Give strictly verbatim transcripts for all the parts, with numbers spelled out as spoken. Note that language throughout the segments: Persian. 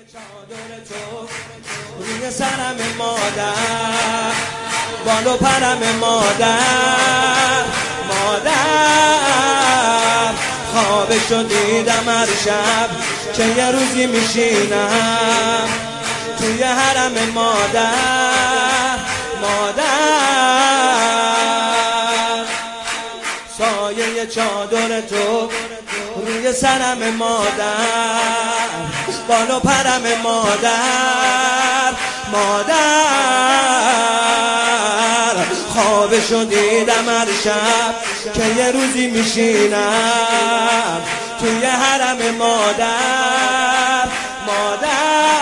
چادر تو روی سرم مادر، بال و پرم مادر، مادر خوابشو دیدم هر شب که یه روزی میشینم توی حرم مادر، مادر سایه چادر تو روی سرم مادر، بال و پرم مادر، مادر خوابشو دیدم هر شب که یه روزی میشینم توی حرم مادر، مادر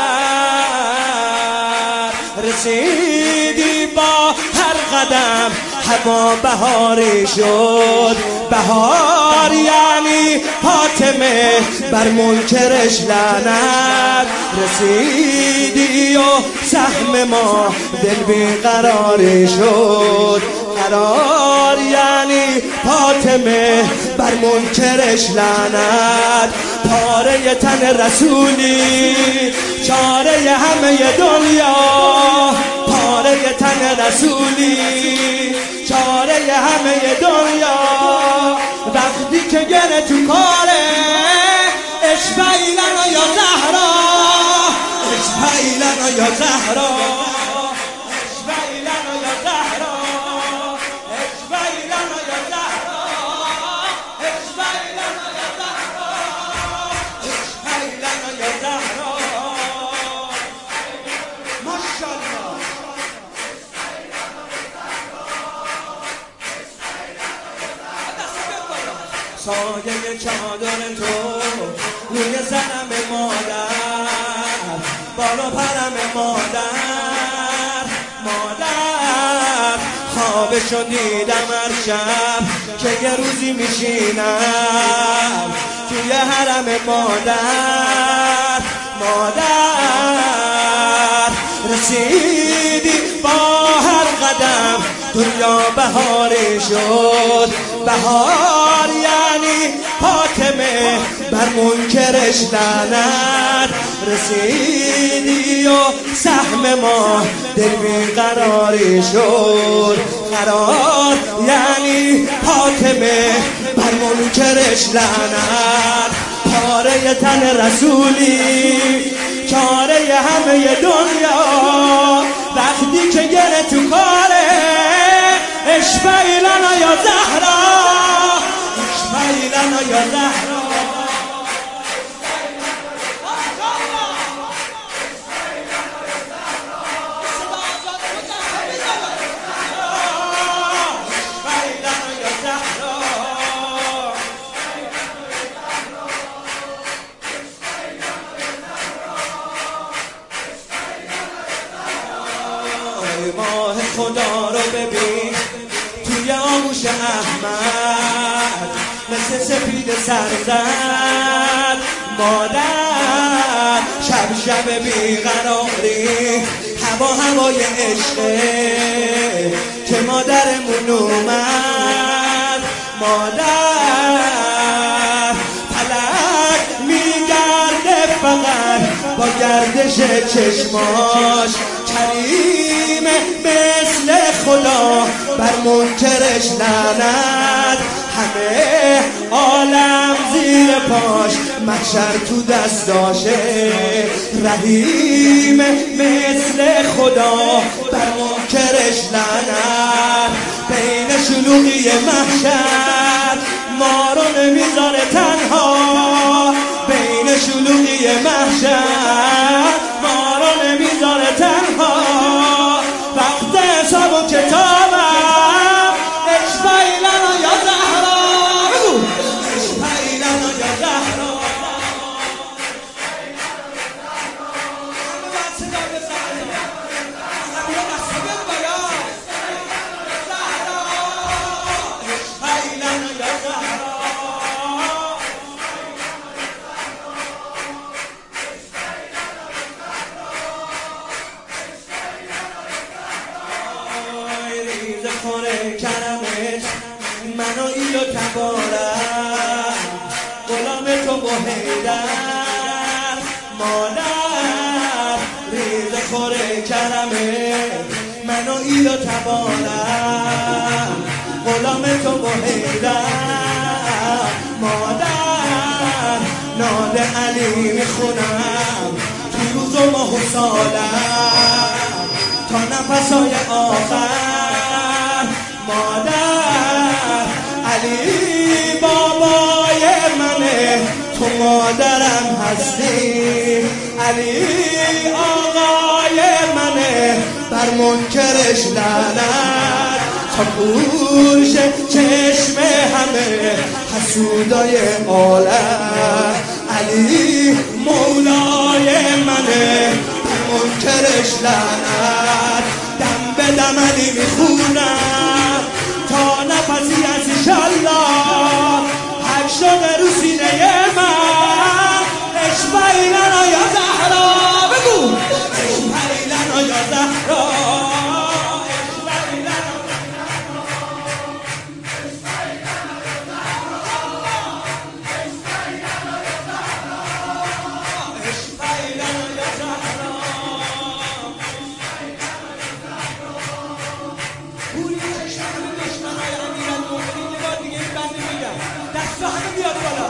رسیدی با هر قدم هوا بهاری شد، بهار یعنی فاطمه بر منکرش لعنت، رسیدی و سهم ما دل بیقراری شد، قرار یعنی فاطمه بر منکرش لعنت، پاره تن رسولی چاره همه دنیا، پاره تن رسولی چاره همه دنیا، وقتی که گره تو کاره اشفعیلنا یا زهرا، اشفعیلنا یا زهرا، اشفعیلنا یا زهرا، اشفعیلنا یا زهرا، اشفعیلنا یا زهرا، اشفعیلنا یا زهرا، ماشاءالله. سایه چادر تو روی سرم مادر، بال و پرم مادر، مادر خوابشو دیدم هر شب که یه روزی میشینم توی حرم مادر، مادر رسیدی با هر قدم دنیا بهاری شد، بهار یعنی فاطمه بر منکرش لعنت، رسیدی و سهم ما دل بیقراری شد، قرار یعنی فاطمه بر منکرش لعنت، پاره تن رسولی چاره همه دنیا، وقتی که گره تو کاره اشفعیلنا یا زهرا، اشفعیلنا یا زهرا، ماه خدا رو ببین توی آغوش احمد، مثل سپید سرزد مادر، شب شب بیقراری هوا هوای عشقه که مادرمون اومد، مادر فلک میگرده فقط با گردش چشماش، کریم مثل خدا بر منکرش لعنت، همه عالم زیر پاش محشر تو دستاشه، رحیم مثل خدا بر منکرش لعنت، بین شلوغی محشر ما رو نمیذاره تنها، بین شلوغی محشر ما رو نمیذاره تنها، وقت حساب و کتابم اشفعیلنا یا زهرا، بگو اشفعیلنا یا زهرا، اشفعیلنا یا زهرا، کرمه منو ایل و تبارم غلام تو با حیدر مادر ناد علی میخونم تو روز و ماه و سالم تا نفسای آخر مادر علی بابای منه تو مادرم هستی علی آقای منه بر منکرش لعنت تا پوش چشم همه حسودای عالم علی مولای منه بر منکرش لعنت دم به دم علی میخونم تا نفسی از ایشالله حق شده رو سینه من اشبیلنا یا زهرا بگو اشبیلنا یا زهرا دست همه بیاد بالا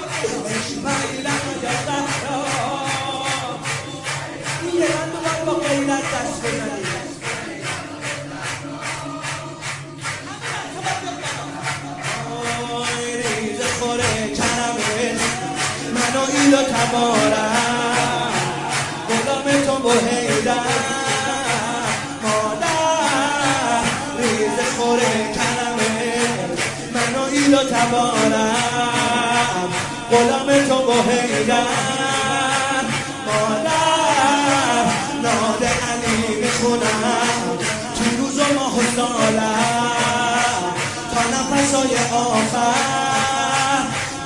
این یه من دوباره با غیرت دست بزنید آی ریز خوره کرمه منو ایل و تبارم غلام تو با حیدر مادر ریز خوره کرمه منو ایل و تبارم غلام تو با حیدر مادر ناد علی میخونم تو روز و ماه و سالم تا نفسای آخر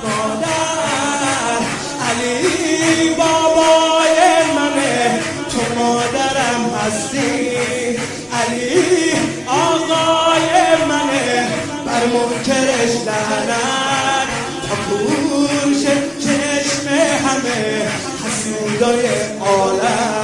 مادر علی بابای منه تو مادرم هستی علی آقای منه بر منکرش لعنت تا پوش چشم همه حسودای عالم